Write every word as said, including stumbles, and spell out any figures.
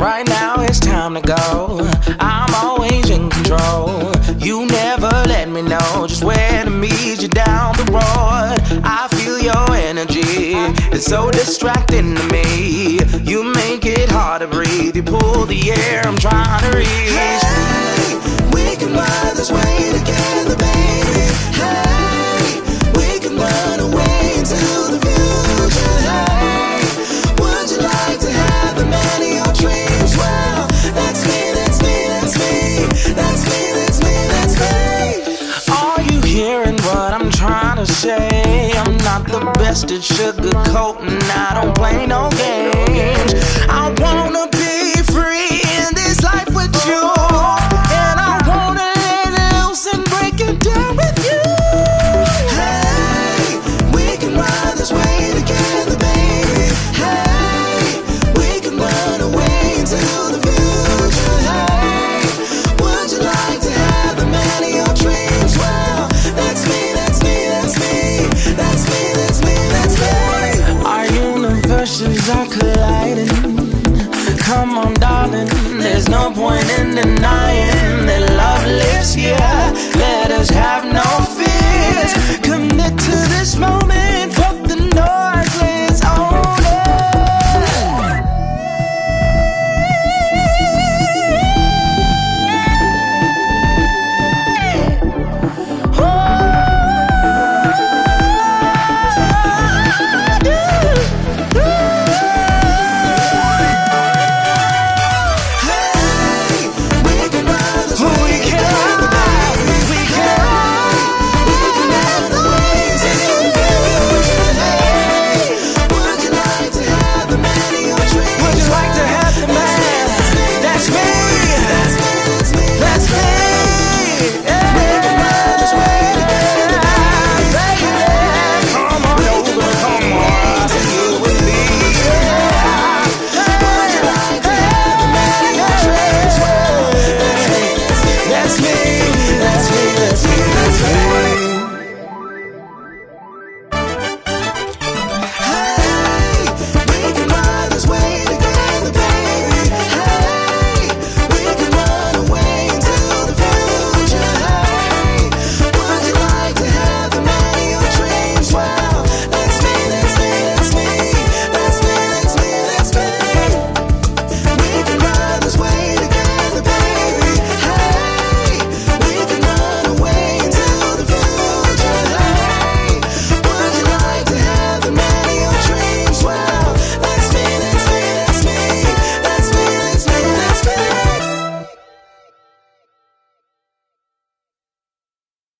Right now it's time to go. I'm always in control. You never let me know just where to meet you down the road. I feel your energy, it's so distracting to me. You make it hard to breathe, you pull the air I'm trying to reach. Hey, we can ride this way together, baby. Hey, we can run away into the future. Hey, would you like to have the man of your dreams? Well, that's me, that's me, that's me. That's me, that's me, that's me. Are you hearing what I'm trying to say? I'm not the best at sugarcoating, I don't play no games. I wanna be free in this life with you, and I wanna let loose and break it down with you. Hey, we can ride this way together, baby. Hey, we can run away into the future. Hey, would you like to have the man of your dreams? Well, that's me, that's me, that's me. That's me, that's me, that's me. Our universes are colliding. Come on, darling, there's no point in denying that love lives here.